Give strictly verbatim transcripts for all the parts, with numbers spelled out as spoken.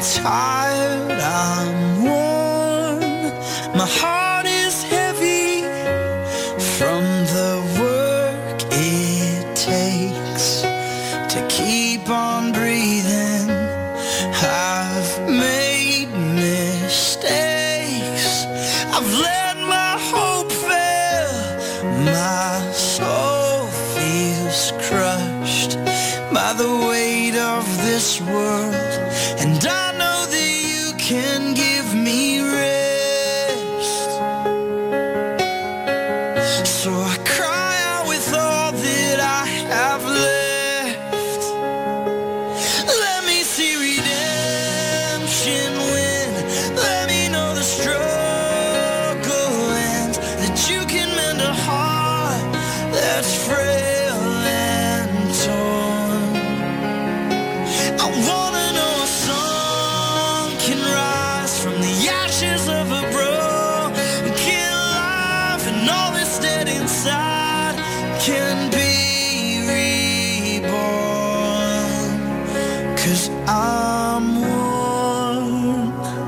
tired, I'm worn. My heart is heavy from the work it takes to keep on breathing. I've made mistakes. I've let my hope fail. My soul feels crushed by the weight of this world, and I know that you can give me rest. So I cry out with all that I have left. Let me see redemption win. Let me know the struggle ends, that you can mend a heart that's frail and torn. I wanna know a song can rise from the ashes of a broken life, and all that's dead inside can be reborn. 'Cause I'm worn.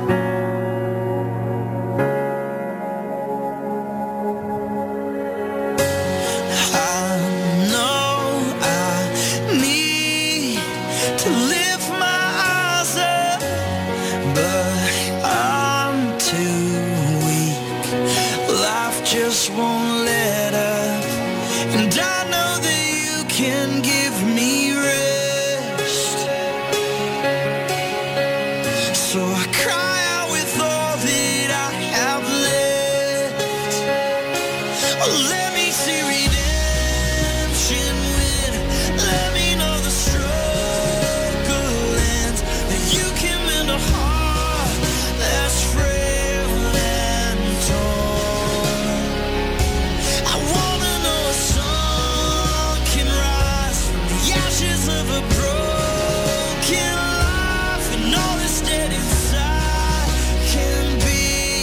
I know I need to lift my eyes up, but I'm too weak. Life just won't let up, and I know that you can give me rest. So I cry out with all that I have left. Oh, let me see redemption win. Let me know the struggle ends, that you can mend a heart that's frail and torn. I wanna know a song can rise from the ashes of a broken life, and all that's dead inside can be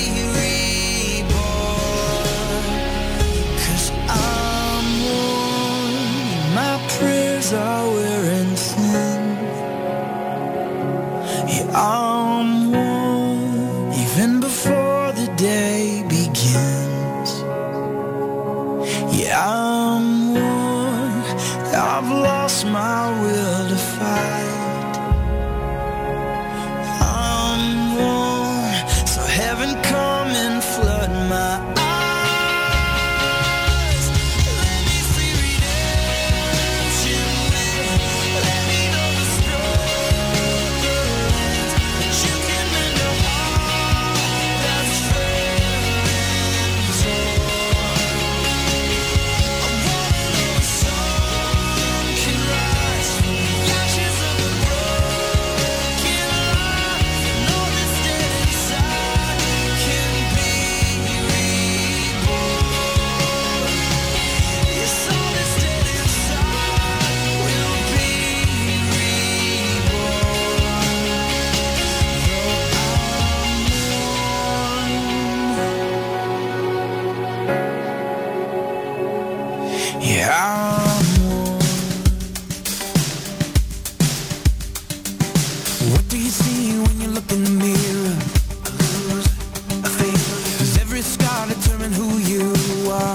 reborn. 'Cause I'm worn. My prayers are wearing thin. Yeah, I'm worn even before the day begins. Yeah, I'm worn. I've lost my will to fight. I'm worn. So heaven come and flood my eyes. Let me see redemption win. Let me know the struggle ends, that you can mend a heart that's frail and torn. I wanna know a song can rise from the ashes of a broken life, and all that's dead inside can be reborn. Yes, all that's dead inside will be reborn. Yeah, I'm worn. What do you see when you look in the mirror? A loser, a failure. Does every scar determine who you are?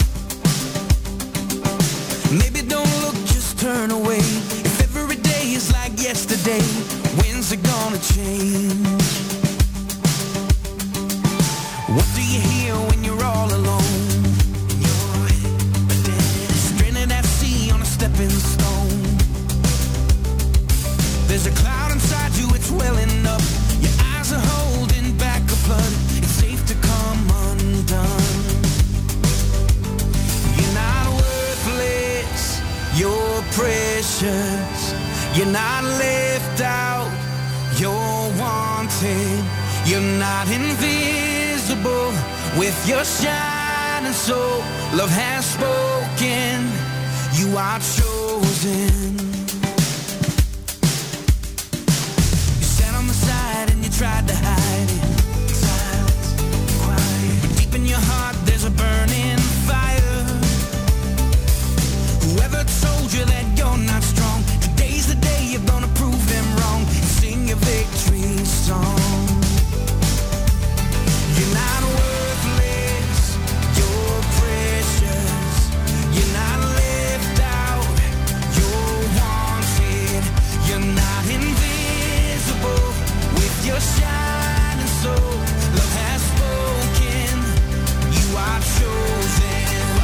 Maybe don't look, just turn away. If every day is like yesterday, when's it gonna change? What do you hear when you're all alone? In your head, but then stranded at sea on a stepping stone. There's a cloud inside you, it's welling up. Your eyes are holding back a flood. It's safe to come undone. You're not worthless, you're precious. You're not left out, you're wanted. You're not invisible with your shining soul. Love has spoken, you are chosen. You sat on the side and you tried to hide it. Silence, quiet. Deep in your heart there's a burning fire. Whoever told you that you're not strong, today's the day you're gonna prove them wrong. Sing your victory song. You're not worthless, you're precious. You're not left out, you're wanted. You're not invisible with your shining soul. Love has spoken, you are chosen.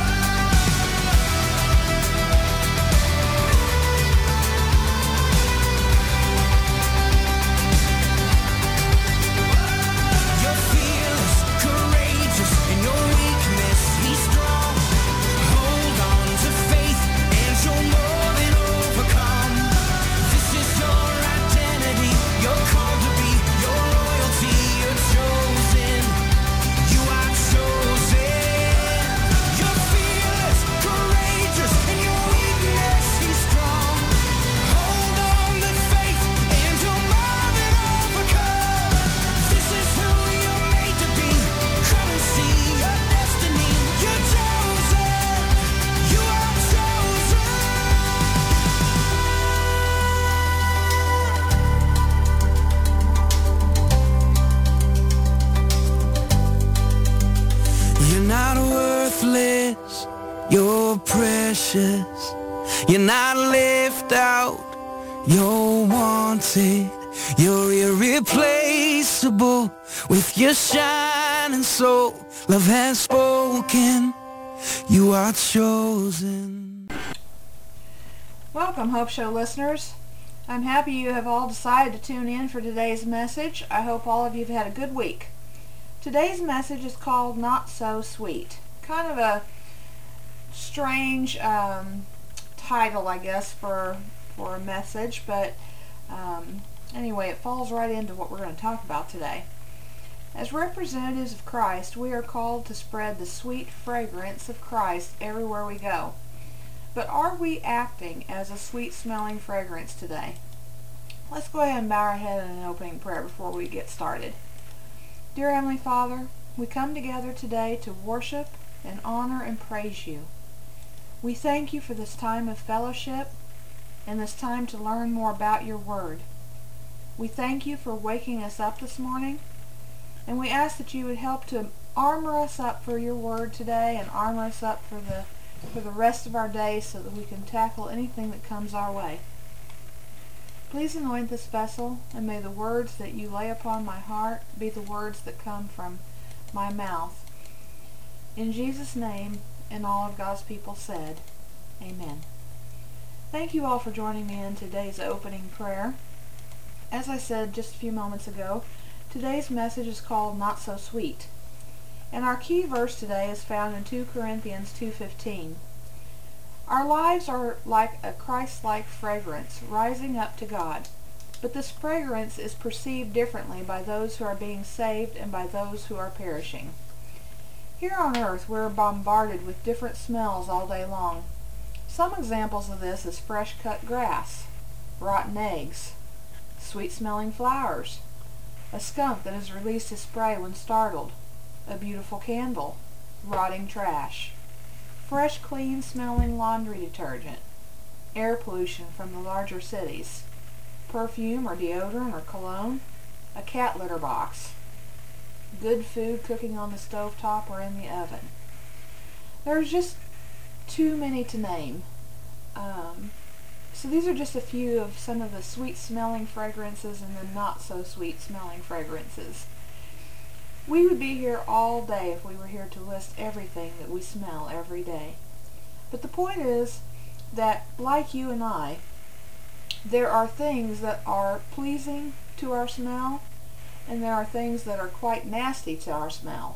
You're fearless, courageous, in your weakness, he's strong. Hold on to faith, and you'll more than overcome. This is your identity, you're called to be your loyalty, you're chosen. You are chosen. You're fearless, courageous, in your weakness, he's strong. Hold on to faith, and you'll more than overcome. This is who you're made to be. Come and see your destiny. You're chosen. You are chosen. You're not worthless, you're precious. You're not left out, you're wanted. You're irreplaceable with your shining soul. Love has spoken, you are chosen. Welcome, Hope Show listeners. I'm happy you have all decided to tune in for today's message. I hope all of you have had a good week. Today's message is called Not So Sweet. Kind of a strange um, title, I guess, for, for a message, but um, anyway, it falls right into what we're going to talk about today. As representatives of Christ, we are called to spread the sweet fragrance of Christ everywhere we go. But are we acting as a sweet-smelling fragrance today? Let's go ahead and bow our head in an opening prayer before we get started. Dear Heavenly Father, we come together today to worship and honor and praise you. We thank you for this time of fellowship and this time to learn more about your word. We thank you for waking us up this morning, and we ask that you would help to armor us up for your word today and armor us up for the for the rest of our day so that we can tackle anything that comes our way. Please anoint this vessel, and may the words that you lay upon my heart be the words that come from my mouth. In Jesus' name, and all of God's people said, Amen. Thank you all for joining me in today's opening prayer. As I said just a few moments ago, today's message is called Not So Sweet. And our key verse today is found in two Corinthians two fifteen. Our lives are like a Christ-like fragrance rising up to God, but this fragrance is perceived differently by those who are being saved and by those who are perishing. Here on earth, we're bombarded with different smells all day long. Some examples of this is fresh-cut grass, rotten eggs, sweet-smelling flowers, a skunk that has released his spray when startled, a beautiful candle, rotting trash, fresh, clean-smelling laundry detergent, air pollution from the larger cities, perfume or deodorant or cologne, a cat litter box, good food cooking on the stovetop or in the oven. There's just too many to name. Um, so these are just a few of some of the sweet-smelling fragrances and the not-so-sweet-smelling fragrances. We would be here all day if we were here to list everything that we smell every day. But the point is that, like you and I, there are things that are pleasing to our smell, and there are things that are quite nasty to our smell.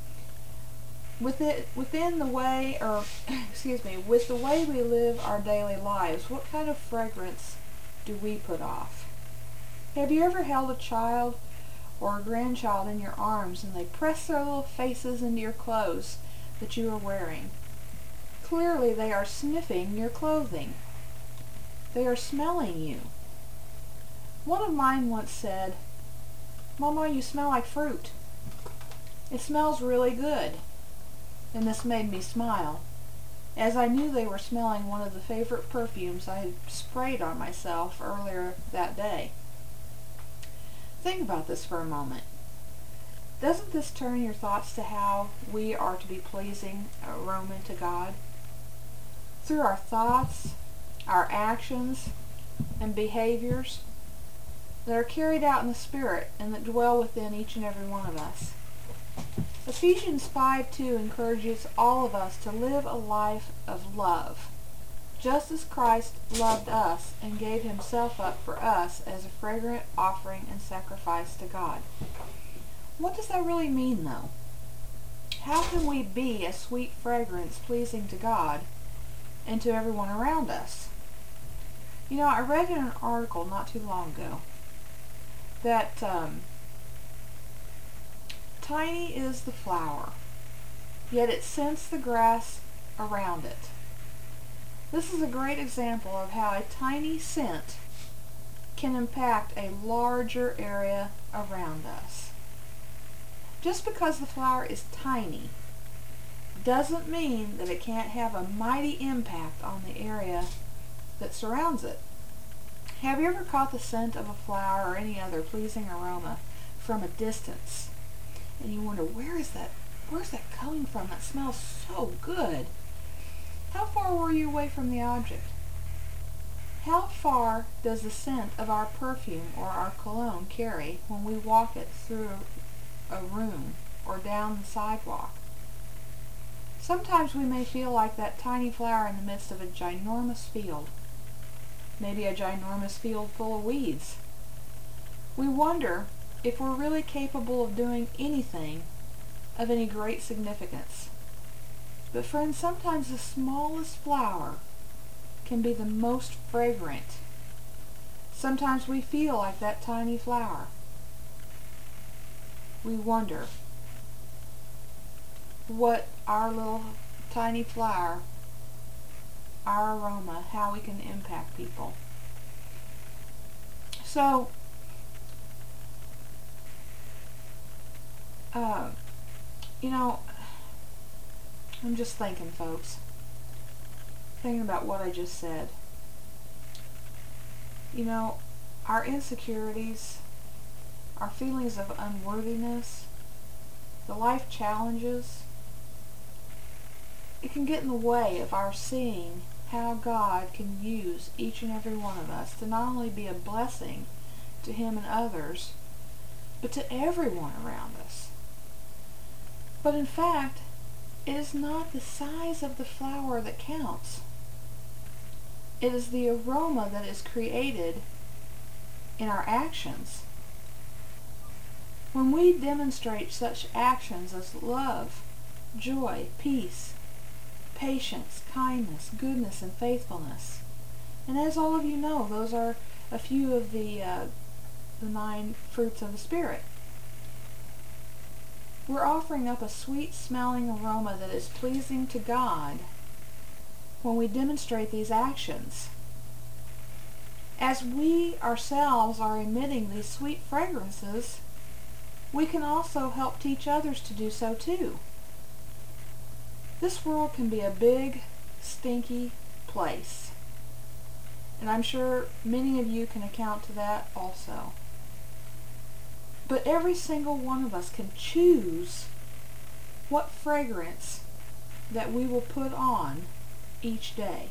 With it, within the way, or excuse me, with the way we live our daily lives, what kind of fragrance do we put off? Have you ever held a child or a grandchild in your arms and they press their little faces into your clothes that you are wearing? Clearly they are sniffing your clothing. They are smelling you. One of mine once said, "Mama, you smell like fruit. It smells really good." And this made me smile, as I knew they were smelling one of the favorite perfumes I had sprayed on myself earlier that day. Think about this for a moment. Doesn't this turn your thoughts to how we are to be pleasing aroma to God? Through our thoughts, our actions, and behaviors that are carried out in the Spirit and that dwell within each and every one of us. Ephesians five two encourages all of us to live a life of love, just as Christ loved us and gave himself up for us as a fragrant offering and sacrifice to God. What does that really mean, though? How can we be a sweet fragrance pleasing to God and to everyone around us? You know, I read in an article not too long ago that um, tiny is the flower, yet it scents the grass around it. This is a great example of how a tiny scent can impact a larger area around us. Just because the flower is tiny doesn't mean that it can't have a mighty impact on the area that surrounds it. Have you ever caught the scent of a flower or any other pleasing aroma from a distance? And you wonder, where is that, where's that coming from? That smells so good. How far were you away from the object? How far does the scent of our perfume or our cologne carry when we walk it through a room or down the sidewalk? Sometimes we may feel like that tiny flower in the midst of a ginormous field, maybe a ginormous field full of weeds. We wonder if we're really capable of doing anything of any great significance. But friends, sometimes the smallest flower can be the most fragrant. Sometimes we feel like that tiny flower. We wonder what our little tiny flower, our aroma, how we can impact people. So, uh, you know, I'm just thinking, folks, thinking about what I just said. You know, our insecurities, our feelings of unworthiness, the life challenges, it can get in the way of our seeing how God can use each and every one of us to not only be a blessing to Him and others, but to everyone around us. But in fact, it is not the size of the flower that counts. It is the aroma that is created in our actions. When we demonstrate such actions as love, joy, peace, patience, kindness, goodness, and faithfulness, and as all of you know, those are a few of the, uh, the nine fruits of the Spirit. We're offering up a sweet-smelling aroma that is pleasing to God when we demonstrate these actions. As we ourselves are emitting these sweet fragrances, we can also help teach others to do so too. This world can be a big, stinky place, and I'm sure many of you can account to that also. But every single one of us can choose what fragrance that we will put on each day.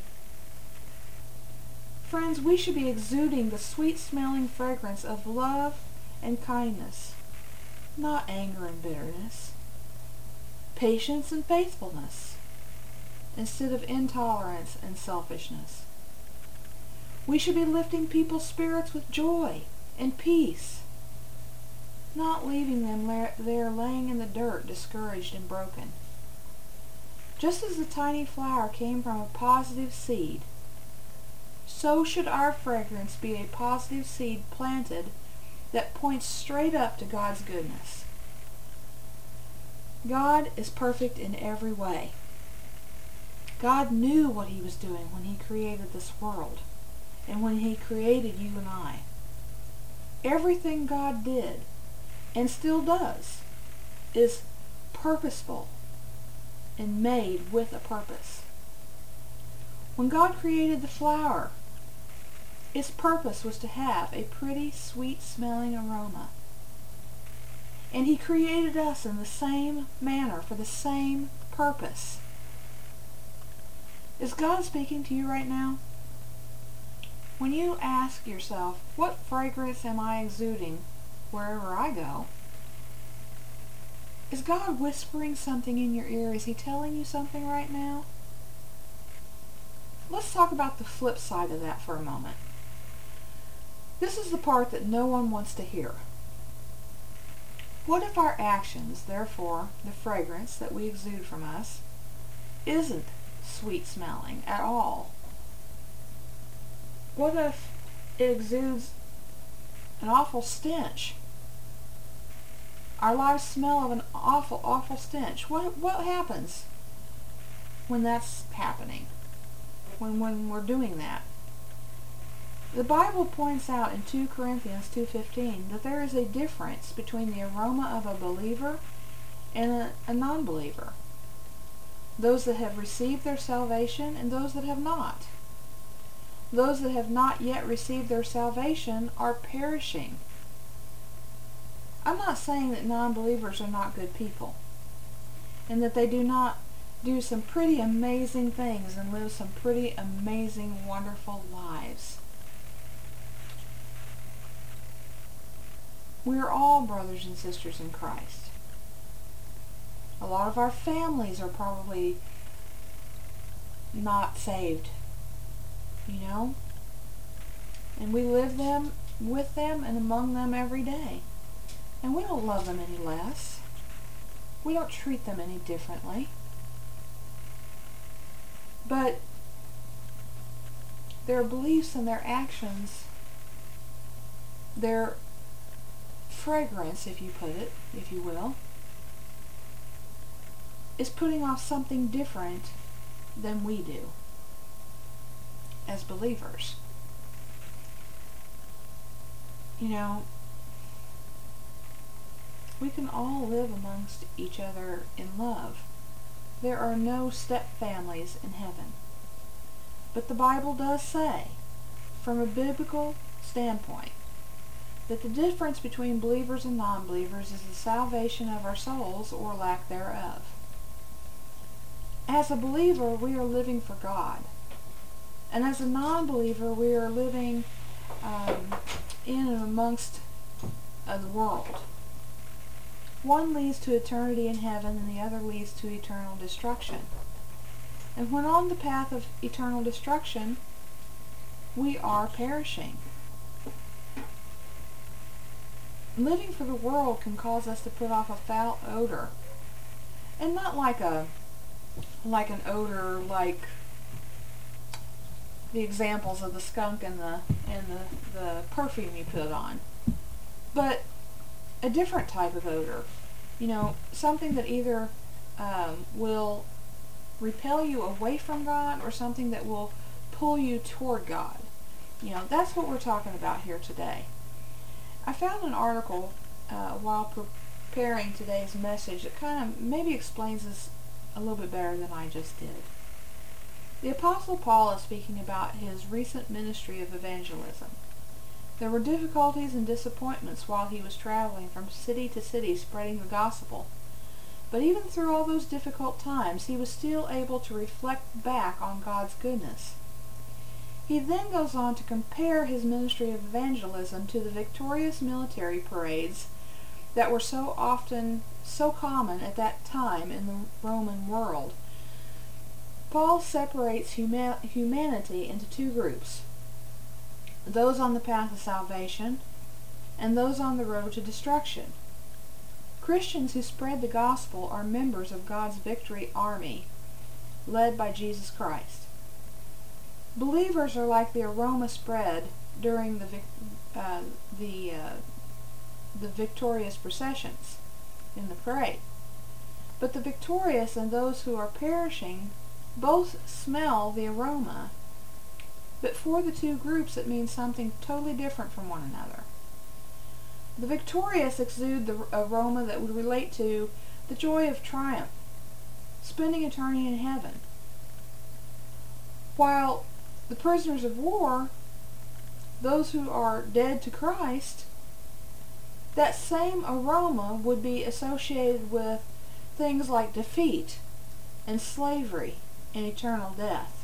Friends, we should be exuding the sweet-smelling fragrance of love and kindness, not anger and bitterness, patience and faithfulness, instead of intolerance and selfishness. We should be lifting people's spirits with joy and peace, not leaving them there laying in the dirt, discouraged and broken. Just as the tiny flower came from a positive seed, so should our fragrance be a positive seed planted that points straight up to God's goodness. God is perfect in every way. God knew what He was doing when He created this world and when He created you and I. Everything God did, and still does, is purposeful and made with a purpose. When God created the flower, Its purpose was to have a pretty, sweet-smelling aroma. And he created us in the same manner, for the same purpose. Is God speaking to you right now? When you ask yourself, what fragrance am I exuding wherever I go? Is God whispering something in your ear? Is he telling you something right now? Let's talk about the flip side of that for a moment. This is the part that no one wants to hear. What if our actions, therefore, the fragrance that we exude from us, isn't sweet smelling at all? What if it exudes an awful stench? Our lives smell of an awful, awful stench. What what happens when that's happening? When when we're doing that? The Bible points out in two Corinthians two fifteen that there is a difference between the aroma of a believer and a, a non-believer. Those that have received their salvation and those that have not. Those that have not yet received their salvation are perishing. I'm not saying that non-believers are not good people and that they do not do some pretty amazing things and live some pretty amazing, wonderful lives. We are all brothers and sisters in Christ. A lot of our families are probably not saved, you know, and we live them with them and among them every day, and we don't love them any less. We don't treat them any differently. But their beliefs and their actions, their fragrance, if you put it, if you will, is putting off something different than we do as believers. You know, we can all live amongst each other in love. There are no step families in heaven. But the Bible does say, from a biblical standpoint, that the difference between believers and non-believers is the salvation of our souls or lack thereof. As a believer, we are living for God. And as a non-believer, we are living um, in and amongst uh, the world. One leads to eternity in heaven and the other leads to eternal destruction. And when on the path of eternal destruction, we are perishing. Living for the world can cause us to put off a foul odor. And not like a like an odor like the examples of the skunk and the and the, the perfume you put on. But a different type of odor. You know, something that either um, will repel you away from God or something that will pull you toward God. You know, that's what we're talking about here today. I found an article uh, while preparing today's message that kind of maybe explains this a little bit better than I just did. The Apostle Paul is speaking about his recent ministry of evangelism. There were difficulties and disappointments while he was traveling from city to city spreading the gospel. But even through all those difficult times, he was still able to reflect back on God's goodness. He then goes on to compare his ministry of evangelism to the victorious military parades that were so often, so common at that time in the Roman world. Paul separates huma- humanity into two groups. Those on the path of salvation, and those on the road to destruction. Christians who spread the gospel are members of God's victory army, led by Jesus Christ. Believers are like the aroma spread during the vic- uh, the uh, the victorious processions in the parade. But the victorious and those who are perishing both smell the aroma. But for the two groups it means something totally different from one another. The victorious exude the aroma that would relate to the joy of triumph, spending eternity in heaven. While the prisoners of war those who are dead to Christ, that same aroma would be associated with things like defeat and slavery and eternal death.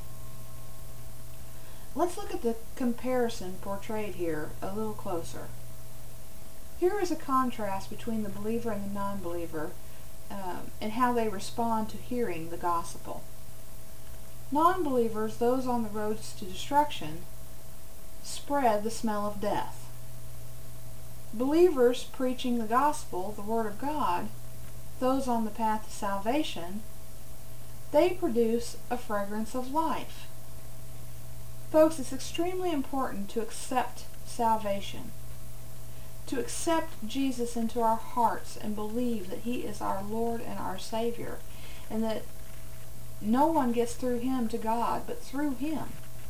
Let's look at the comparison portrayed here a little closer. Here is a contrast between the believer and the non-believer um, and how they respond to hearing the gospel. Non-believers, those on the roads to destruction, spread the smell of death. Believers preaching the gospel, the Word of God, those on the path to salvation, they produce a fragrance of life. Folks, it's extremely important to accept salvation, to accept Jesus into our hearts and believe that He is our Lord and our Savior, and that no one gets through Him to God but through Him.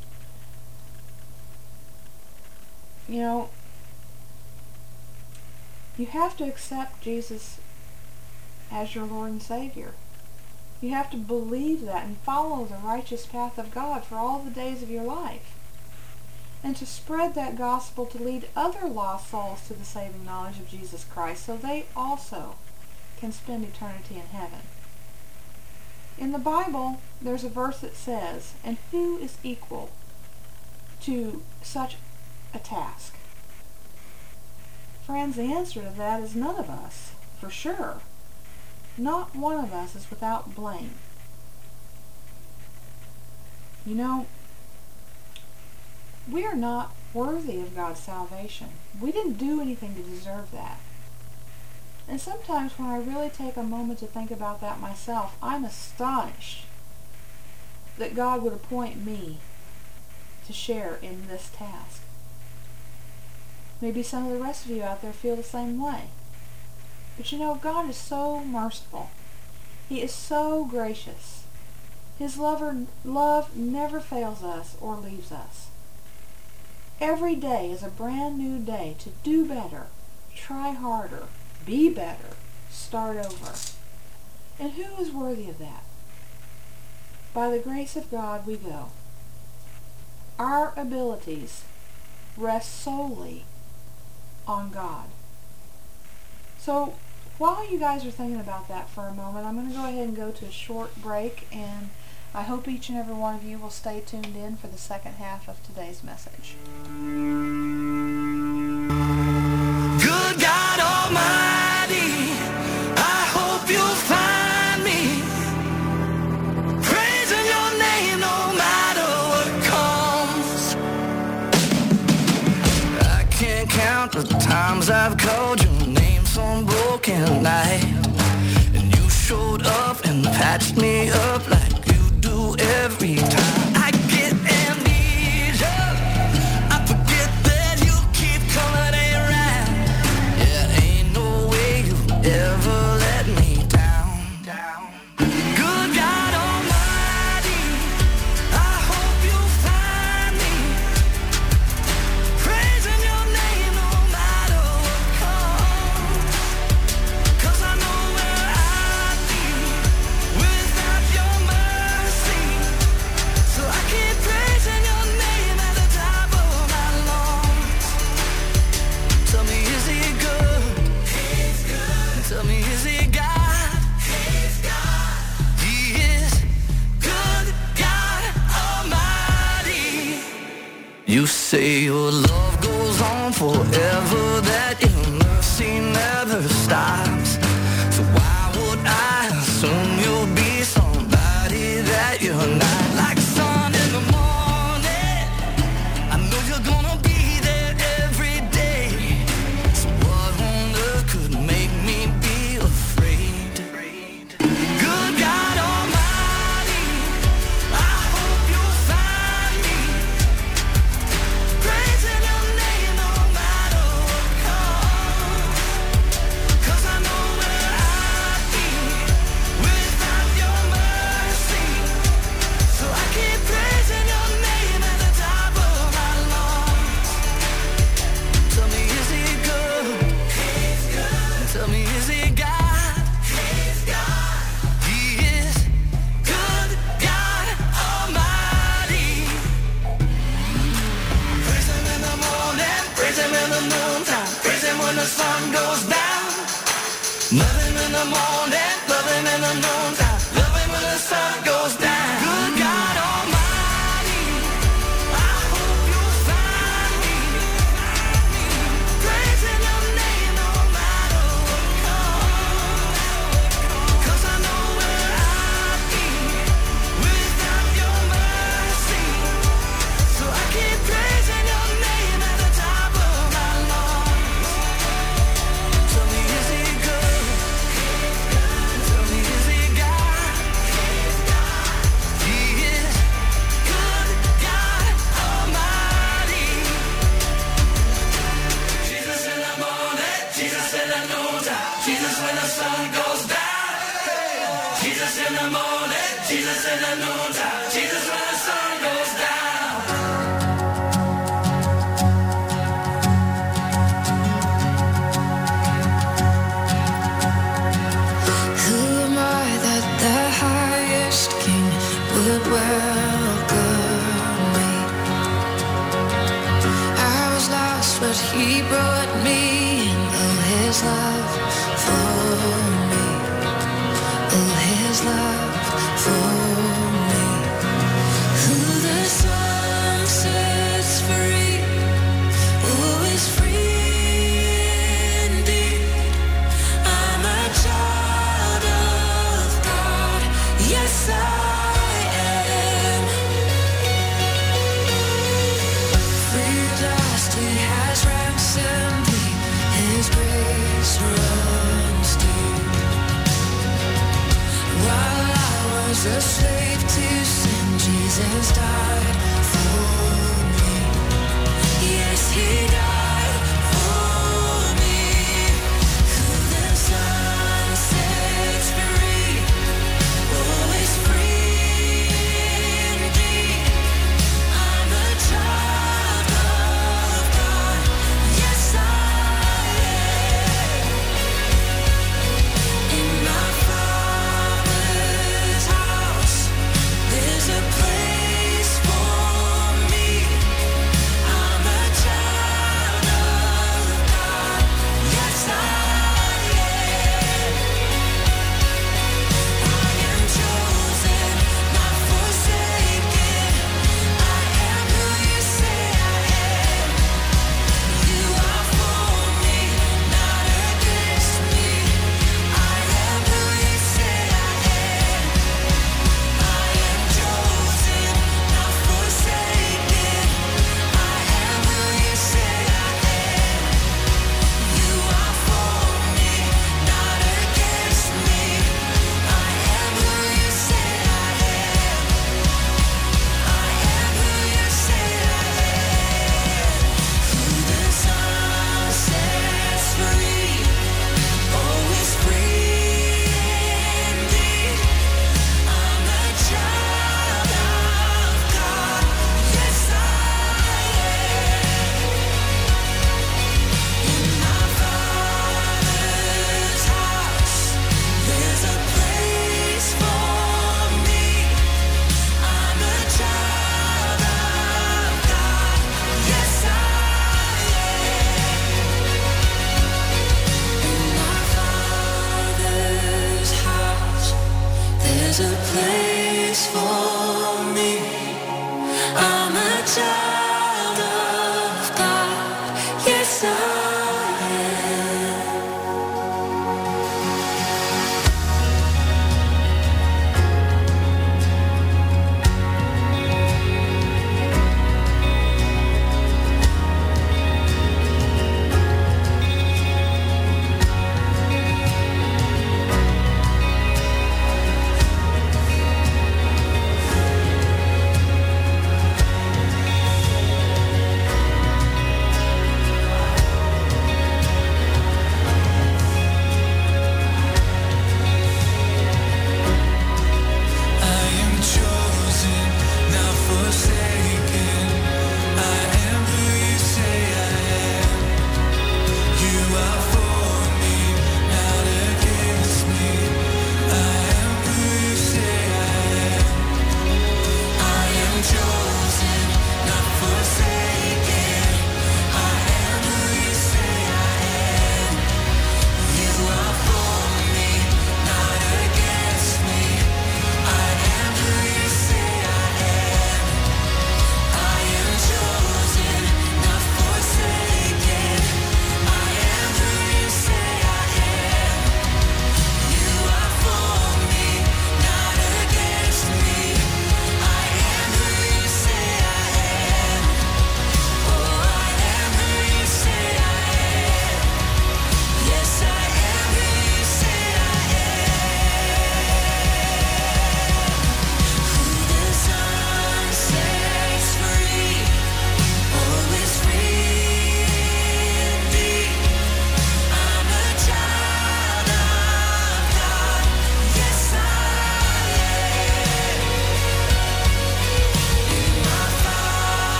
You know, you have to accept Jesus as your Lord and Savior. You have to believe that and follow the righteous path of God for all the days of your life. And to spread that gospel to lead other lost souls to the saving knowledge of Jesus Christ so they also can spend eternity in heaven. In the Bible, there's a verse that says, "And who is equal to such a task?" Friends, the answer to that is none of us, for sure. Not one of us is without blame. You know, we are not worthy of God's salvation. We didn't do anything to deserve that. And sometimes when I really take a moment to think about that myself, I'm astonished that God would appoint me to share in this task. Maybe some of the rest of you out there feel the same way. But you know, God is so merciful. He is so gracious. His lover, love never fails us or leaves us. Every day is a brand new day to do better, try harder, be better, start over. And who is worthy of that? By the grace of God we go. Our abilities rest solely on God. So while you guys are thinking about that for a moment, I'm going to go ahead and go to a short break, and I hope each and every one of you will stay tuned in for the second half of today's message. Good God Almighty, I hope you'll find me praising your name no matter what comes. I can't count the times I've called your name some broken night, and you showed up and patched me up like you do every time. I get amnesia, I forget that you keep coming around. Yeah, ain't no way you ever let me down, down. Good God Almighty, I hope you'll find me praising your name no matter what comes. 'Cause I know where I'd be without your mercy. Love him in the morning, love him in the noontime, love him when the sun goes down. Good God Almighty, I hope you'll find me praising your name no matter what comes. 'Cause I know where I'd be without your mercy. So I keep praising your name at the top of my lungs. Tell me, is he good? Tell me, is he God? He is good, God Almighty. Jesus in the morning, Jesus in the noontime, Jesus when the sun goes down. Jesus in the morning, Jesus in the noontime, Jesus when the sun goes down. Who am I that the highest king would welcome me? I was lost, but he brought me in. Oh, his love for me. Oh, his love for me. Who the Son sets free, oh, is free indeed. I'm a child of God, yes I am. Free at last, he has ransomed me, his grace runs deep. While I was a slave to sin, Jesus died for me. Yes, he died for me. Who the Son sets free, oh, is free indeed. I'm a child of God, yes I am. In my Father's house, there's a place for me. I'm a child of God, yes I am. I am chosen, not forsaken. I am who you say I am. You are for me, not against me. I am who you say I am. I am chosen, not forsaken. I am who you say I am. You are for me, not against me. I am who you say I am. I am who you say I am. Who the Son sets free, oh, is free indeed. I'm a child of God, yes I am. In my Father's house, there's a place for me. I'm a child of God, yes I am. In my Father's house, there's a place for me. I'm a child of God, yes I am.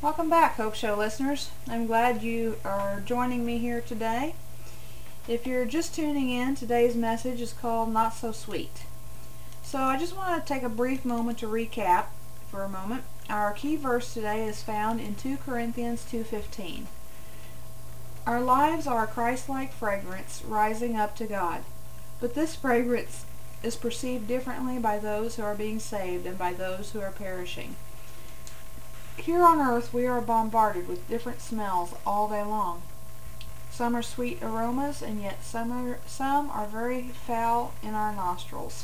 Welcome back, Hope Show listeners. I'm glad you are joining me here today. If you're just tuning in, today's message is called Not So Sweet. So I just want to take a brief moment to recap for a moment. Our key verse today is found in two Corinthians two fifteen. Our lives are a Christ-like fragrance rising up to God, but this fragrance is perceived differently by those who are being saved and by those who are perishing. Here on earth we are bombarded with different smells all day long. Some are sweet aromas, and yet some are, some are very foul in our nostrils.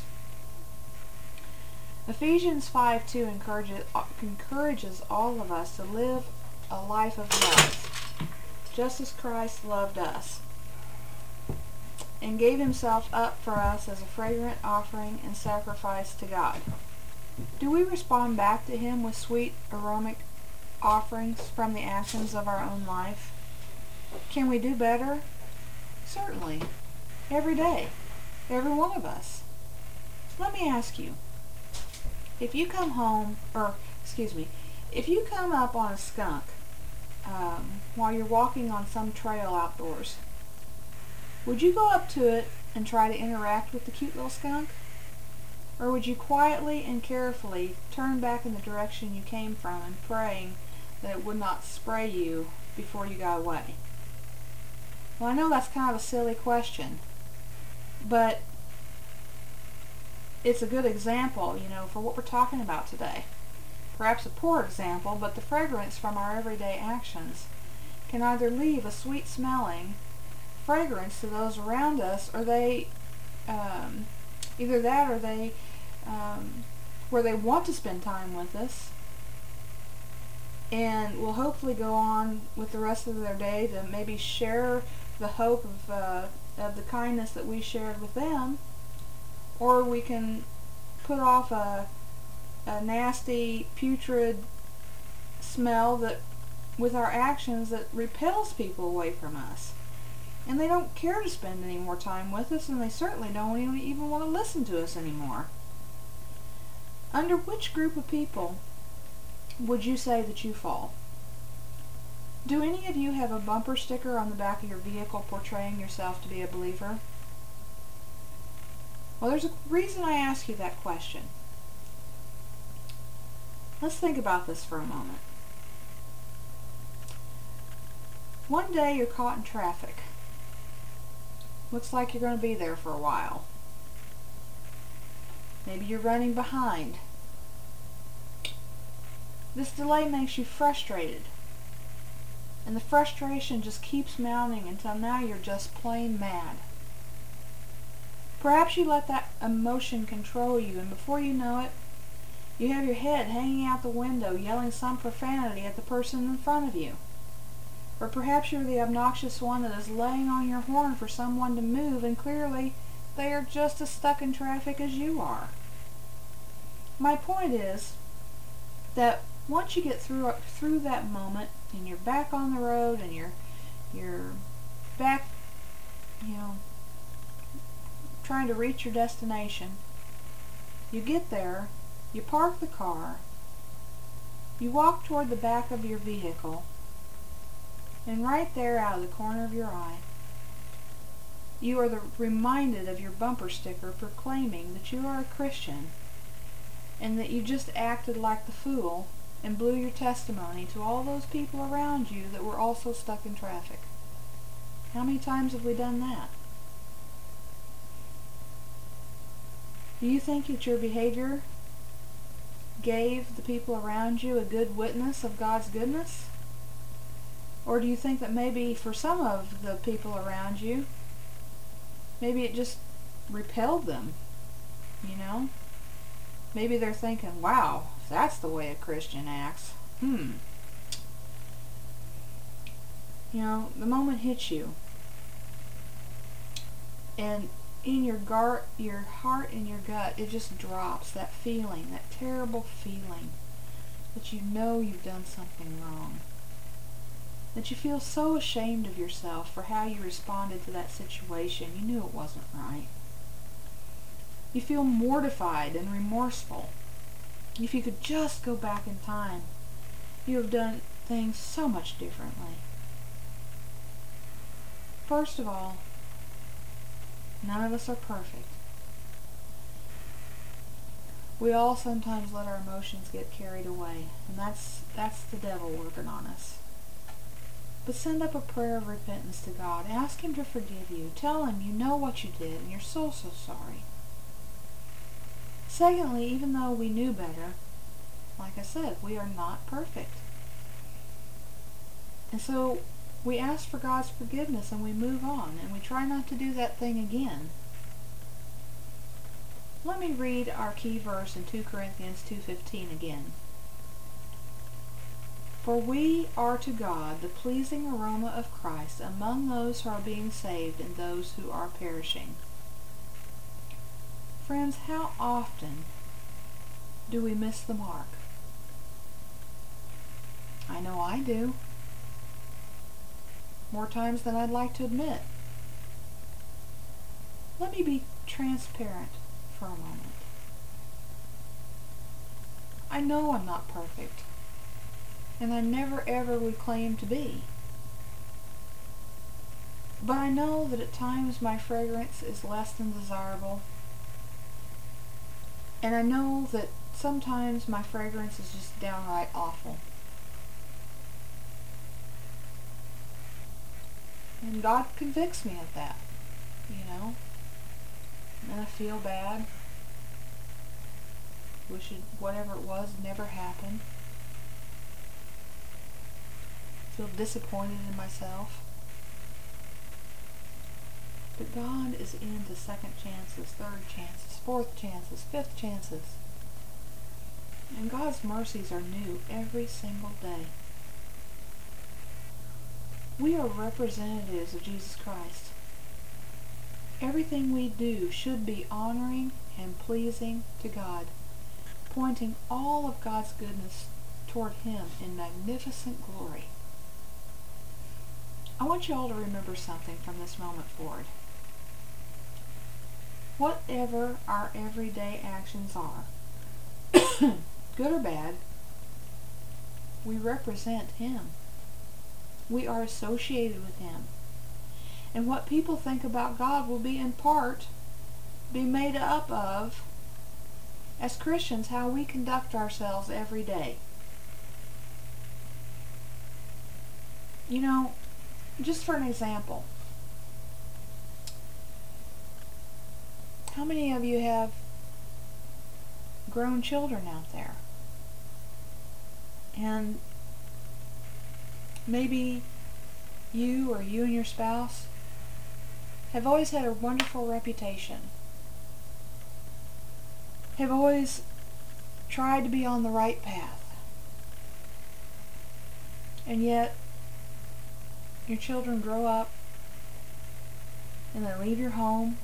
Ephesians five two encourages, encourages all of us to live a life of love, just as Christ loved us, and gave himself up for us as a fragrant offering and sacrifice to God. Do we respond back to him with sweet aromatic offerings from the actions of our own life? Can we do better? Certainly. Every day. Every one of us. Let me ask you, if you come home, or excuse me, if you come up on a skunk um, while you're walking on some trail outdoors, would you go up to it and try to interact with the cute little skunk? Or would you quietly and carefully turn back in the direction you came from and praying that it would not spray you before you got away? Well, I know that's kind of a silly question, but it's a good example, you know, for what we're talking about today. Perhaps a poor example, but the fragrance from our everyday actions can either leave a sweet-smelling fragrance to those around us, or they, um, either that or they, um, where they want to spend time with us and will hopefully go on with the rest of their day to maybe share the hope of, uh, of the kindness that we shared with them, or we can put off a, a nasty, putrid smell that, with our actions, that repels people away from us. And they don't care to spend any more time with us, and they certainly don't even, even want to listen to us anymore. Under which group of people would you say that you fall? Do any of you have a bumper sticker on the back of your vehicle portraying yourself to be a believer? Well, there's a reason I ask you that question. Let's think about this for a moment. One day you're caught in traffic. Looks like you're going to be there for a while. Maybe you're running behind. This delay makes you frustrated, and the frustration just keeps mounting until now you're just plain mad. Perhaps you let that emotion control you, and before you know it, you have your head hanging out the window yelling some profanity at the person in front of you. Or perhaps you're the obnoxious one that is laying on your horn for someone to move, and clearly they are just as stuck in traffic as you are. My point is that once you get through through that moment and you're back on the road and you're you're back, you know, trying to reach your destination, you get there, you park the car, you walk toward the back of your vehicle, and right there out of the corner of your eye, you are the, reminded of your bumper sticker proclaiming that you are a Christian and that you just acted like the fool and blew your testimony to all those people around you that were also stuck in traffic. How many times have we done that? Do you think that your behavior gave the people around you a good witness of God's goodness? Or do you think that maybe for some of the people around you, maybe it just repelled them, you know? Maybe they're thinking, wow, if that's the way a Christian acts, hmm. You know, the moment hits you, and in your gar your heart and your gut, it just drops, that feeling, that terrible feeling that you know you've done something wrong. That you feel so ashamed of yourself for how you responded to that situation. You knew it wasn't right. You feel mortified and remorseful. If you could just go back in time, you have done things so much differently. First of all, none of us are perfect. We all sometimes let our emotions get carried away, and that's that's the devil working on us. But send up a prayer of repentance to God. Ask Him to forgive you. Tell Him you know what you did and you're so, so sorry. Secondly, even though we knew better, like I said, we are not perfect. And so we ask for God's forgiveness and we move on, and we try not to do that thing again. Let me read our key verse in two Corinthians two fifteen again. For we are to God the pleasing aroma of Christ among those who are being saved and those who are perishing. Friends, how often do we miss the mark? I know I do. More times than I'd like to admit. Let me be transparent for a moment. I know I'm not perfect, and I never ever would claim to be. But I know that at times my fragrance is less than desirable, and I know that sometimes my fragrance is just downright awful. And God convicts me of that, you know. And I feel bad. Wish it, whatever it was, never happened. Feel disappointed in myself. But God is into second chances, third chances, fourth chances, fifth chances. And God's mercies are new every single day. We are representatives of Jesus Christ. Everything we do should be honoring and pleasing to God, pointing all of God's goodness toward Him in magnificent glory. I want you all to remember something from this moment forward. Whatever our everyday actions are, good or bad, we represent Him. We are associated with Him. And what people think about God will be in part be made up of, as Christians, how we conduct ourselves every day. You know, just for an example, how many of you have grown children out there? And maybe you or you and your spouse have always had a wonderful reputation, have always tried to be on the right path, and yet your children grow up and they leave your home.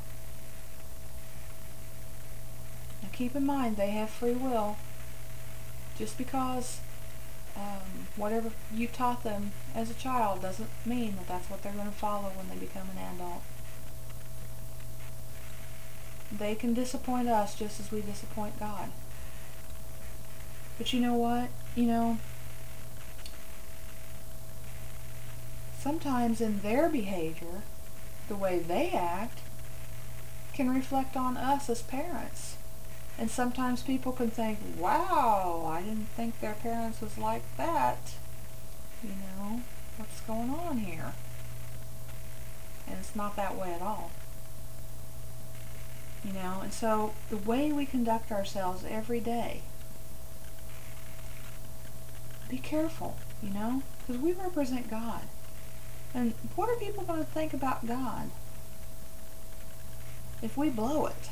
Now keep in mind, they have free will. Just because um, whatever you taught them as a child doesn't mean that that's what they're going to follow when they become an adult. They can disappoint us just as we disappoint God. But you know what? You know, sometimes in their behavior, the way they act can reflect on us as parents. And sometimes people can think, wow, I didn't think their parents was like that. You know, what's going on here? And it's not that way at all. You know, and so the way we conduct ourselves every day, be careful, you know, because we represent God. And what are people going to think about God if we blow it?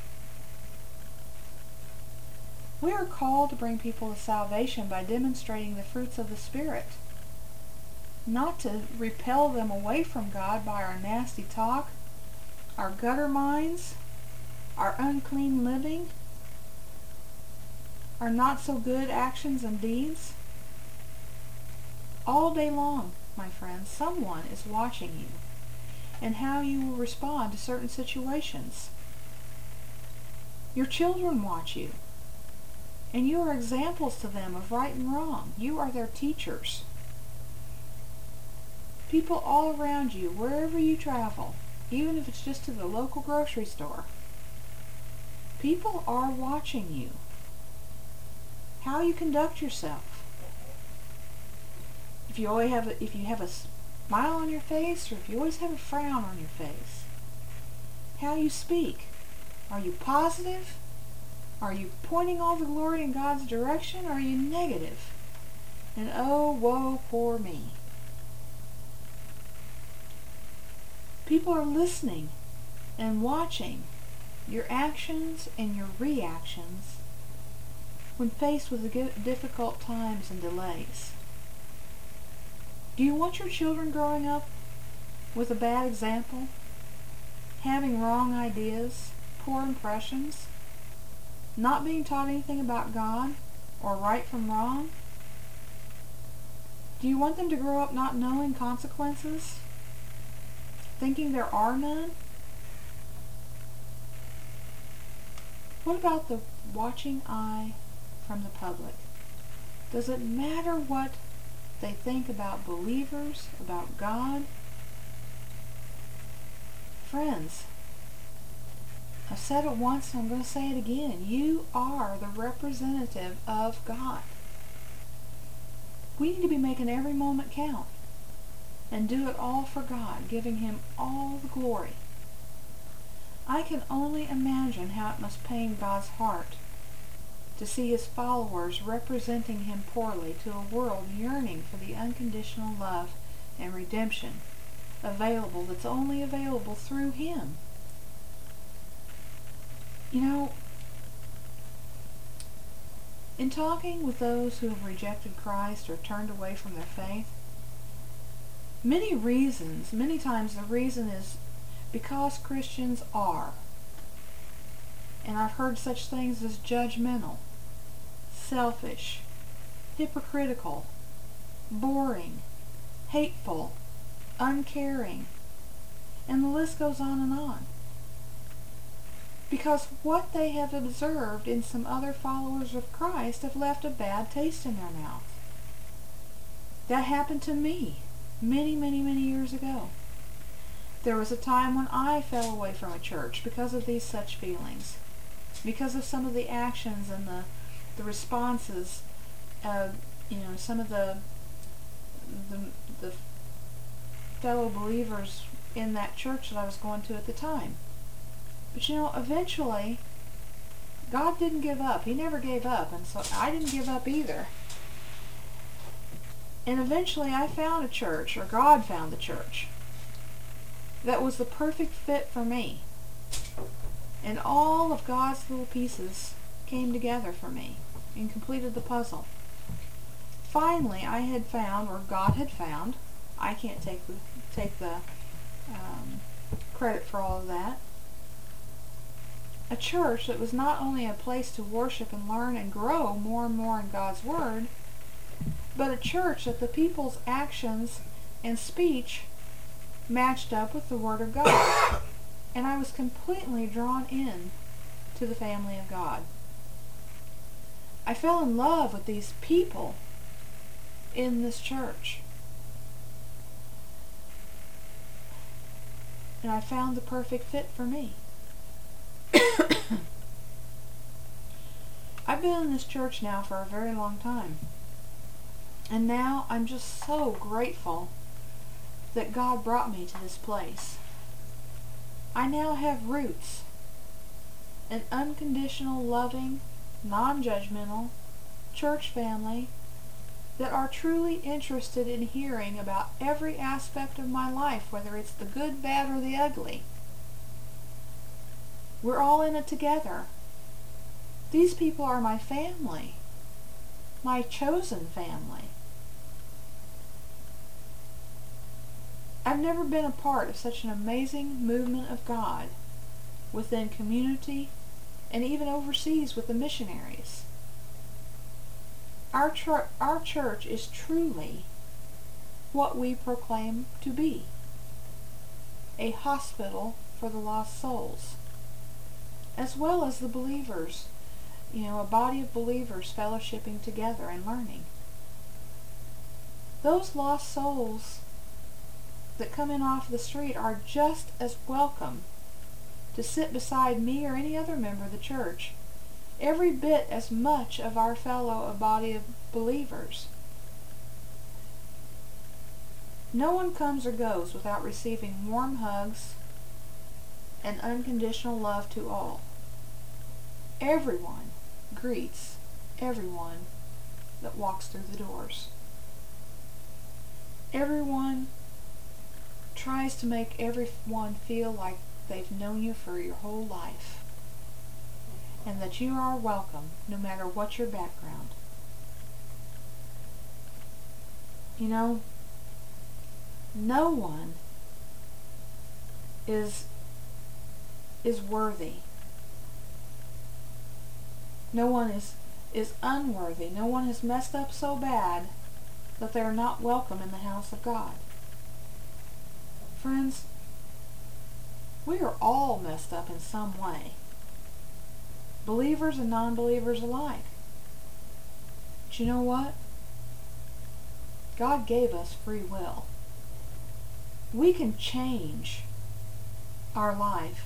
We are called to bring people to salvation by demonstrating the fruits of the Spirit, not to repel them away from God by our nasty talk, our gutter minds, our unclean living, our not so good actions and deeds. All day long, my friends, someone is watching you and how you will respond to certain situations. Your children watch you, and you are examples to them of right and wrong. You are their teachers. People all around you, wherever you travel, even if it's just to the local grocery store. People are watching you. How you conduct yourself. If you always have a, if you have a smile on your face, or if you always have a frown on your face. How you speak. Are you positive? Are you pointing all the glory in God's direction? Or are you negative? And oh, woe, poor me. People are listening and watching your actions and your reactions when faced with the difficult times and delays. Do you want your children growing up with a bad example? Having wrong ideas, poor impressions, not being taught anything about God or right from wrong? Do you want them to grow up not knowing consequences? Thinking there are none? What about the watching eye from the public? Does it matter what they think about believers, about God? Friends, I've said it once and I'm going to say it again. You are the representative of God. We need to be making every moment count and do it all for God, giving Him all the glory. I can only imagine how it must pain God's heart to see His followers representing Him poorly to a world yearning for the unconditional love and redemption available that's only available through Him. You know, in talking with those who have rejected Christ or turned away from their faith, many reasons, many times the reason is because Christians are. And I've heard such things as judgmental, selfish, hypocritical, boring, hateful, uncaring, and the list goes on and on. Because what they have observed in some other followers of Christ have left a bad taste in their mouth. That happened to me many, many, many years ago. There was a time when I fell away from a church because of these such feelings, because of some of the actions and the the responses, uh, you know, some of the, the the fellow believers in that church that I was going to at the time. But you know, eventually, God didn't give up. He never gave up, and so I didn't give up either. And eventually I found a church, or God found a church, that was the perfect fit for me. And all of God's little pieces came together for me and completed the puzzle. Finally, I had found, or God had found, I can't take the, take the um, credit for all of that, a church that was not only a place to worship and learn and grow more and more in God's Word, but a church that the people's actions and speech matched up with the Word of God. And I was completely drawn in to the family of God. I fell in love with these people in this church. And I found the perfect fit for me. I've been in this church now for a very long time. And now I'm just so grateful that God brought me to this place. I now have roots, an unconditional, loving, non-judgmental church family that are truly interested in hearing about every aspect of my life, whether it's the good, bad, or the ugly. We're all in it together. These people are my family, my chosen family. I've never been a part of such an amazing movement of God within community and even overseas with the missionaries. Our, tr- our church is truly what we proclaim to be, a hospital for the lost souls, as well as the believers, you know, a body of believers fellowshipping together and learning. Those lost souls that come in off the street are just as welcome to sit beside me or any other member of the church, every bit as much of our fellow a body of believers. No one comes or goes without receiving warm hugs and unconditional love to all. Everyone greets everyone that walks through the doors. Everyone tries to make everyone feel like they've known you for your whole life, and that you are welcome no matter what your background. You know, no one is is worthy. No one is is unworthy. No one has messed up so bad that they are not welcome in the house of God. Friends, we are all messed up in some way. Believers and non-believers alike. But you know what? God gave us free will. We can change our life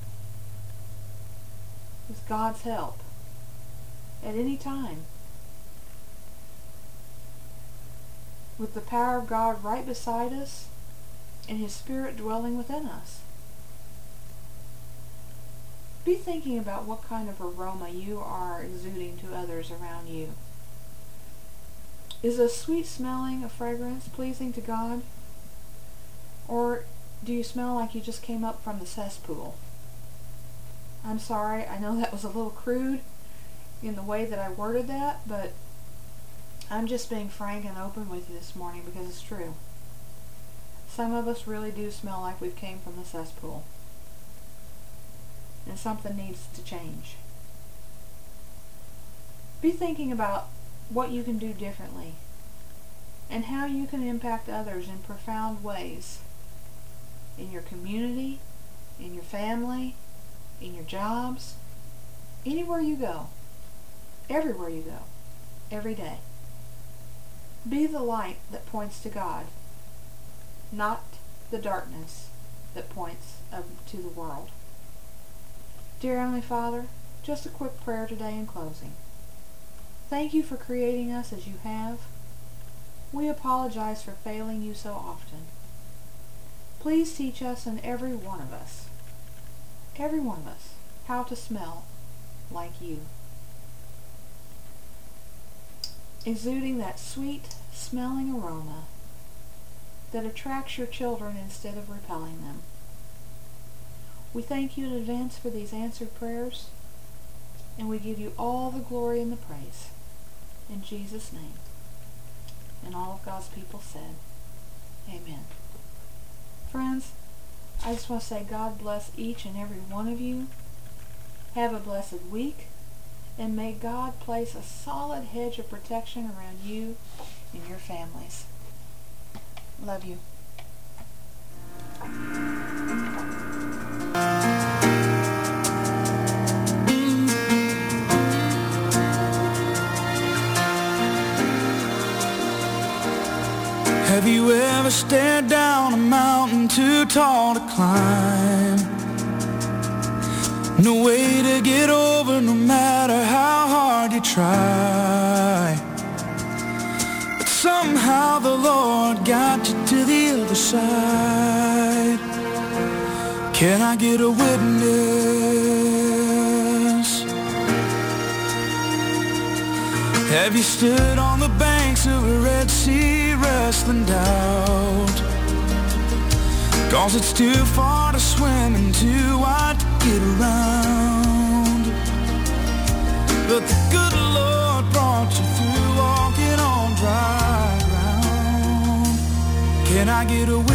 with God's help at any time. With the power of God right beside us and His Spirit dwelling within us. Be thinking about what kind of aroma you are exuding to others around you. Is a sweet smelling a fragrance pleasing to God? Or do you smell like you just came up from the cesspool? I'm sorry, I know that was a little crude in the way that I worded that, but I'm just being frank and open with you this morning because it's true. Some of us really do smell like we've came from the cesspool. And something needs to change. Be thinking about what you can do differently and how you can impact others in profound ways in your community, in your family, in your jobs, anywhere you go, everywhere you go, every day. Be the light that points to God, not the darkness that points to the world. Dear Heavenly Father, just a quick prayer today in closing. Thank you for creating us as you have. We apologize for failing you so often. Please teach us and every one of us, every one of us, how to smell like you. Exuding that sweet smelling aroma that attracts your children instead of repelling them. We thank you in advance for these answered prayers, and we give you all the glory and the praise. In Jesus' name. And all of God's people said, amen. Friends, I just want to say God bless each and every one of you. Have a blessed week, and may God place a solid hedge of protection around you and your families. Love you. Have you ever stared down a mountain too tall to climb? No way to get over no matter how hard you try. But somehow the Lord got you to the other side. Can I get a witness? Have you stood on the banks of a Red Sea wrestling doubt? 'Cause it's too far to swim and too wide to get around. But the good Lord brought you through walking on dry ground. Can I get a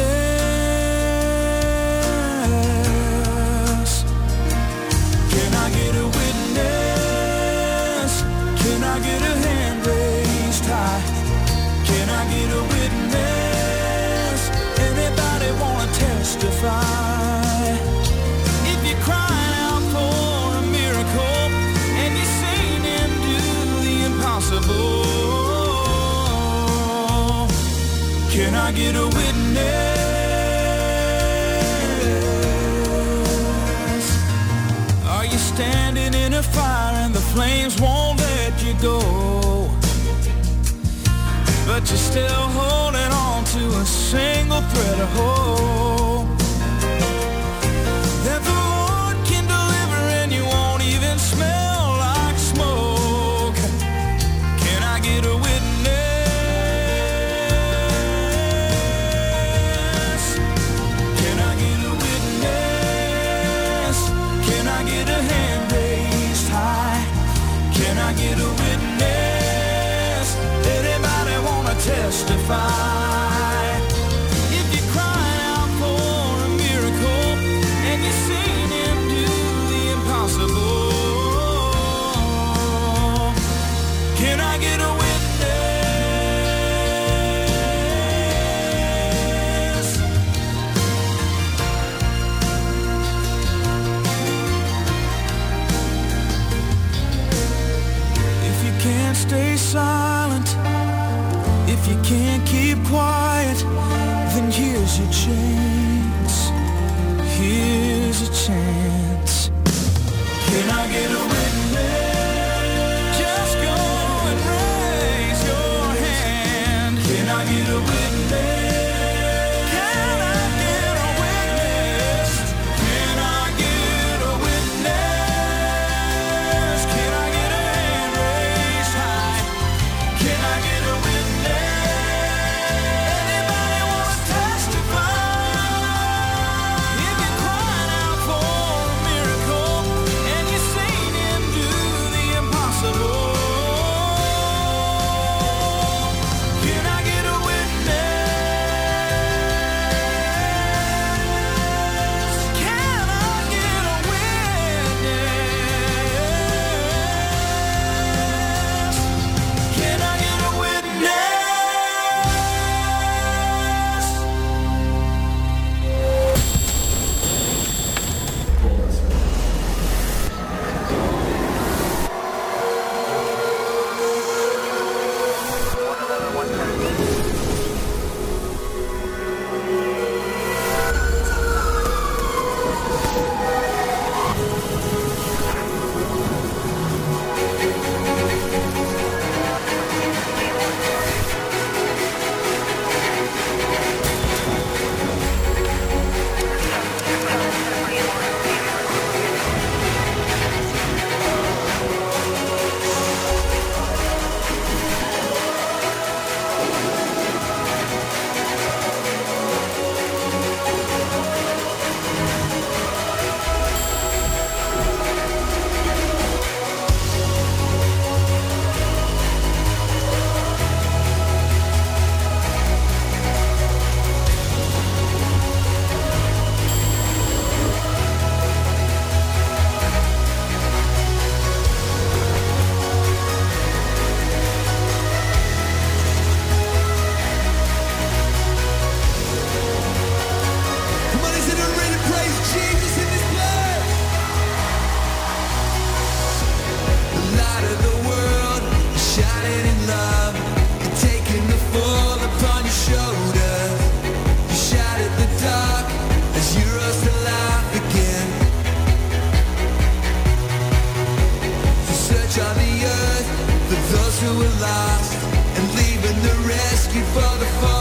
witness? Can I get a witness? Can I get a hand raised high? Can I get a witness? Anybody wanna testify? If you're crying out for a miracle and you've seen Him do the impossible, can I get a witness? you're standing in a fire and the flames won't let you go, but you're still holding on to a single thread of hope that the Lord can deliver and you won't even smell like smoke. Can I get a witness? Can I get a witness? Can I get a hand raised high? Can I get a witness? Anybody wanna testify? If you cry out for a miracle and you've seen him do the impossible, can I get a witness? If you can't stay silent, if you can't keep quiet, then here's your chance. Here's a chance. Can I get a witness? Just go and raise your hand. Can I get a witness? Can I get a witness? Can I get a witness? Can I get a hand raised high? Can I get a witness? Anybody wanna testify? If you're crying out for a miracle and you've seen him do the impossible, can I get a witness? Can I get a witness? Can I get a witness? Come on, is it ready to praise Jesus in this place? The light of the world, shining in love, you're taking the fall upon your shoulder. You shattered the dark as you rose to life again. You search on the earth for those who were lost and leaving the rescue for the fallen.